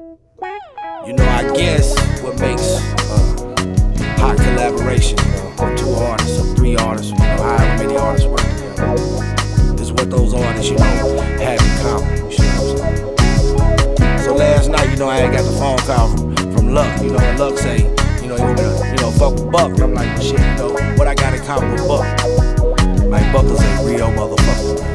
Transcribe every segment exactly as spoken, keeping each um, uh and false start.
You know, I guess what makes uh, hot collaboration, you know, of two artists or three artists, you know, however many artists work together, is what those artists, you know, have in common. You know what I'm saying? So last night, you know, I had got the phone call from, from Luck, you know, and Luck say, you know, he want to, you know, fuck with Buck. And I'm like, shit, you know, what I got in common with Buck? Like, Buck is a real motherfucker.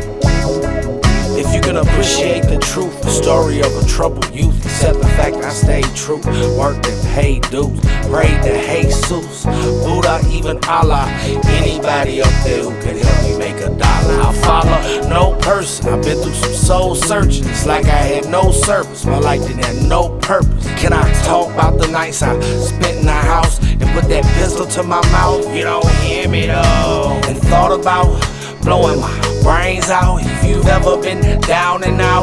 If you can appreciate the truth, the story of a troubled youth, accept the fact I stayed true, worked and paid dues, prayed to Jesus, Buddha, even Allah, anybody up there who could help me make a dollar. I follow no person, I've been through some soul searching, it's like I had no service, my life didn't have no purpose. Can I talk about the nights I spent in the house and put that pistol to my mouth? You don't hear me though. And thought about blowing my brains out. If you've ever been down and out,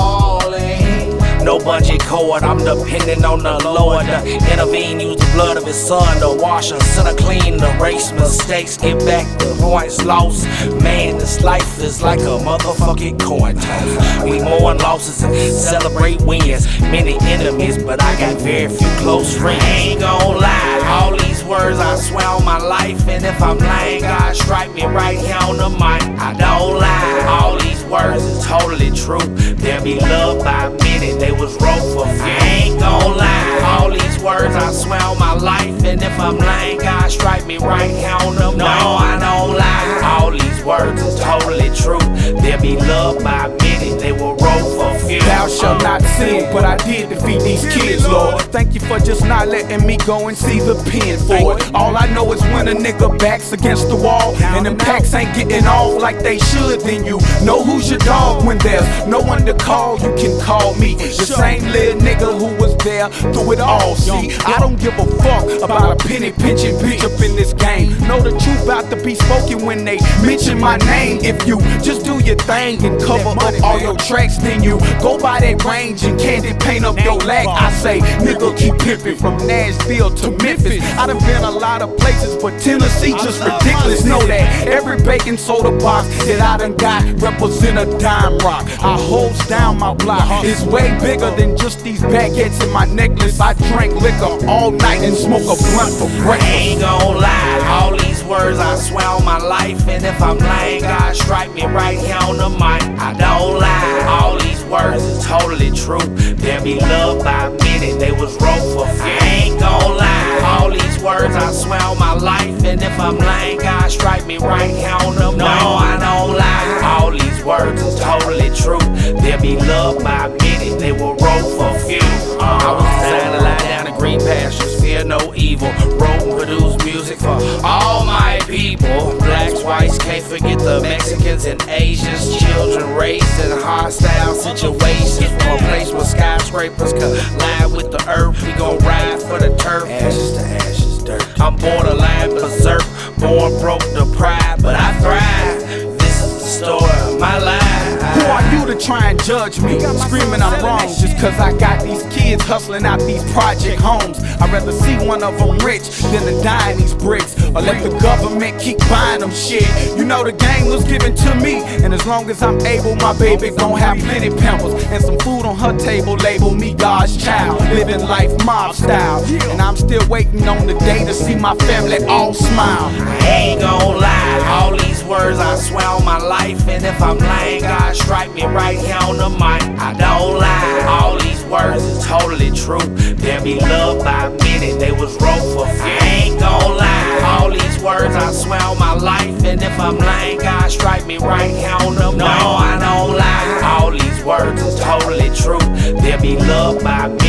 falling, no budget cord, I'm depending on the Lord to intervene, use the blood of his son to wash us, sinner clean, erase mistakes, get back the points lost. Man, this life is like a motherfucking coin toss. We mourn losses and celebrate wins. Many enemies, but I got very few close friends. I ain't gon' lie, all these words I swear on my life, and if I'm lying, God strike me right here on the mic. I don't lie, all these words is totally true. They'll be loved by many, they was wrote for few. I ain't gon' lie, all these words I swear on my life, and if I'm lying, God strike me right here on the mic. No, I don't lie, all these words is totally true. They'll be loved by many, they were wrote for few. Thou shalt not sin, but I did defeat these kids, Lord. Thank you for just not letting me go and see the pen for it. All I know is when a nigga backs against the wall and them packs ain't getting off like they should, then you know who's your dog. When there's no one to call, you can call me. The same little nigga who was there through it all. See, I don't give a fuck about a penny pinching bitch up in this game. Know the truth about to be spoken when they mention my name. If you just do your thing and cover up all your tracks, then you go by that range and candy paint up your lag. I say, nigga, keep pimping from Nashville to Memphis. I done been a lot of places, but Tennessee just ridiculous. Know that every baking soda box that I done got represent a dime rock. I holds down my block. It's way bigger than just these baguettes in my necklace. I drank liquor all night and smoke a blunt for breakfast. I ain't gon' lie, all these words I swear on my life, and if I'm lying, God strike me right here on the mic. I don't lie, all these words is totally true. They'll be loved by many, they was wrote for few. I ain't gon' lie, all these words I swear on my life, and if I'm lying, God strike me right here on the mic. No, I don't lie, all these words is totally true. They'll be loved by many, they were wrote for few. uh, I was designed to lie down in green pastures, fear no evil. Wrote and produced music for all my people. Blacks, whites, can't forget the Mexicans and Asians. Children raised in hostile situations. From a place where skyscrapers collide with the earth, we gon' ride for the turf. Ashes to ashes, dirt. I'm borderline berserk, born broke to pride, but I thrive. This is the story of my life. Who are you to try and judge me? Screaming I'm wrong just cause I got these kids hustling out these project homes. I'd rather see one of them rich than to die in these bricks, or let the government keep buying them shit. You know the game was given to me, and as long as I'm able, my baby gon' have plenty pampers and some food on her table. Label me God's child, living life mob style, and I'm still waiting on the day to see my family all smile. I ain't gon' lie, all these words I swear on my life, and if I'm lying, God strike me right here on the mic. I don't lie, all these words is totally true. They'll be loved by many, they was wrote for few. I ain't gon' lie, all these words I swear on my life, and if I'm lying, God strike me right here on the mic. No, I don't lie, all these words is totally true. They'll be loved by many.